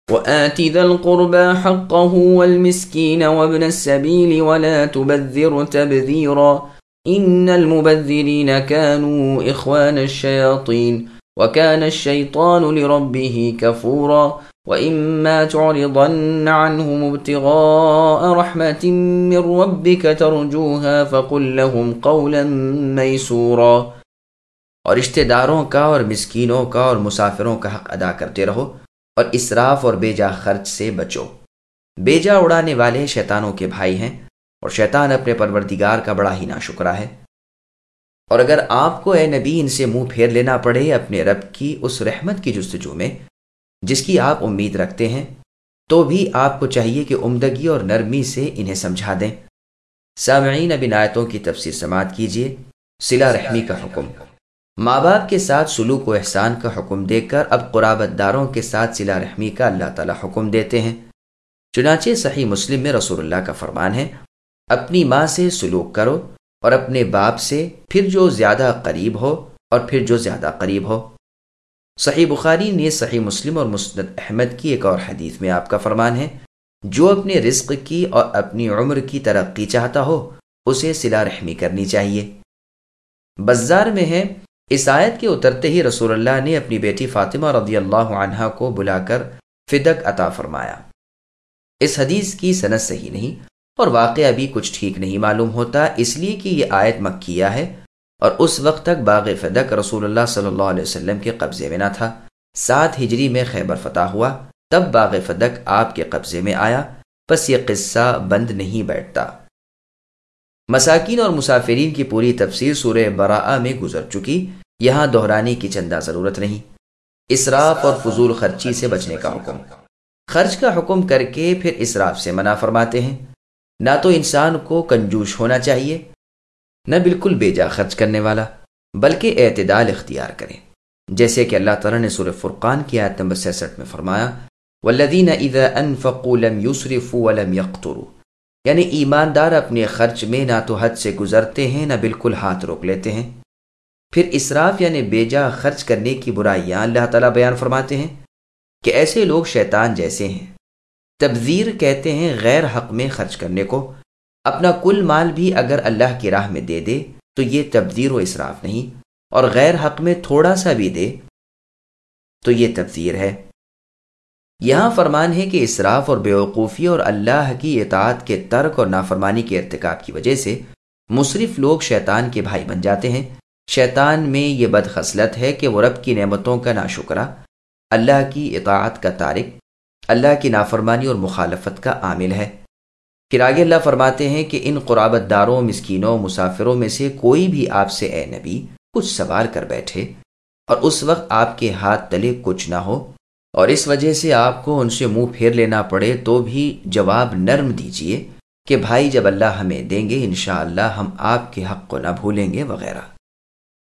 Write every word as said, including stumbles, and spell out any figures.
وآت ذا القربى حقه والمسكين وابن السبيل ولا تبذر تبذيرا إن المبذرين كانوا إخوان الشياطين وكان الشيطان لربه كفورا وإما تعرضن عنهم ابتغاء رحمة من ربك ترجوها فقل لهم قولا ميسورا۔ اور رشتہ داروں کا اور مسکینوں کا اور مسافروں کا حق ادا کرتے رہو، اور اسراف اور بیجا خرچ سے بچو۔ بیجا اڑانے والے شیطانوں کے بھائی ہیں، اور شیطان اپنے پروردگار کا بڑا ہی ناشکرا ہے۔ اور اگر آپ کو اے نبی ان سے منہ پھیر لینا پڑے اپنے رب کی اس رحمت کی جستجو میں جس کی آپ امید رکھتے ہیں، تو بھی آپ کو چاہیے کہ عمدگی اور نرمی سے انہیں سمجھا دیں۔ سامعین، اب ان آیتوں کی تفسیر سماعت کیجیے۔ صلہ رحمی کا حکم۔ ماں باپ کے ساتھ سلوک و احسان کا حکم دے کر اب قرابت داروں کے ساتھ صلہ رحمی کا اللہ تعالیٰ حکم دیتے ہیں۔ چنانچہ صحیح مسلم میں رسول اللہ کا فرمان ہے، اپنی ماں سے سلوک کرو اور اپنے باپ سے، پھر جو زیادہ قریب ہو اور پھر جو زیادہ قریب ہو۔ صحیح بخاری نے صحیح مسلم اور مسند احمد کی ایک اور حدیث میں آپ کا فرمان ہے، جو اپنے رزق کی اور اپنی عمر کی ترقی چاہتا ہو اسے صلہ رحمی کرنی چاہیے۔ بزار میں ہے، اس آیت کے اترتے ہی رسول اللہ نے اپنی بیٹی فاطمہ رضی اللہ عنہا کو بلا کر فدق عطا فرمایا۔ اس حدیث کی سند صحیح نہیں اور واقعہ بھی کچھ ٹھیک نہیں معلوم ہوتا، اس لیے کہ یہ آیت مکیہ ہے اور اس وقت تک باغ فدق رسول اللہ صلی اللہ علیہ وسلم کے قبضے میں نہ تھا۔ سات ہجری میں خیبر فتح ہوا، تب باغ فدق آپ کے قبضے میں آیا، پس یہ قصہ بند نہیں بیٹھتا۔ مساکین اور مسافرین کی پوری تفسیر سورہ براءہ میں گزر چکی، یہاں دہرانے کی چندہ ضرورت نہیں۔ اسراف اور فضول خرچی سے بچنے کا حکم۔ خرچ کا حکم کر کے پھر اسراف سے منع فرماتے ہیں۔ نہ تو انسان کو کنجوش ہونا چاہیے، نہ بالکل بیجا خرچ کرنے والا، بلکہ اعتدال اختیار کریں، جیسے کہ اللہ تعالیٰ نے سورہ فرقان کی آیت نمبر سینسٹھ میں فرمایا، والذین اذا انفقوا لم یسرفوا ولم یقتروا، یعنی ایماندار اپنے خرچ میں نہ تو حد سے گزرتے ہیں نہ بالکل ہاتھ روک لیتے ہیں۔ پھر اسراف یعنی بیجا خرچ کرنے کی برائیاں اللہ تعالیٰ بیان فرماتے ہیں کہ ایسے لوگ شیطان جیسے ہیں۔ تبذیر کہتے ہیں غیر حق میں خرچ کرنے کو۔ اپنا کل مال بھی اگر اللہ کی راہ میں دے دے تو یہ تبذیر و اسراف نہیں، اور غیر حق میں تھوڑا سا بھی دے تو یہ تبذیر ہے۔ یہاں فرمان ہے کہ اسراف اور بیوقوفی اور اللہ کی اطاعت کے ترک اور نافرمانی کے ارتکاب کی وجہ سے مسرف لوگ شیطان کے بھائی بن جاتے ہیں۔ شیطان میں یہ بد خصلت ہے کہ وہ رب کی نعمتوں کا ناشکرا، اللہ کی اطاعت کا تارک، اللہ کی نافرمانی اور مخالفت کا عامل ہے۔ پھر آگے اللہ فرماتے ہیں کہ ان قرابت داروں، مسکینوں، مسافروں میں سے کوئی بھی آپ سے اے نبی کچھ سوال کر بیٹھے اور اس وقت آپ کے ہاتھ تلے کچھ نہ ہو اور اس وجہ سے آپ کو ان سے منہ پھیر لینا پڑے، تو بھی جواب نرم دیجئے کہ بھائی جب اللہ ہمیں دیں گے انشاءاللہ ہم آپ کے حق کو نہ بھولیں گے وغیرہ۔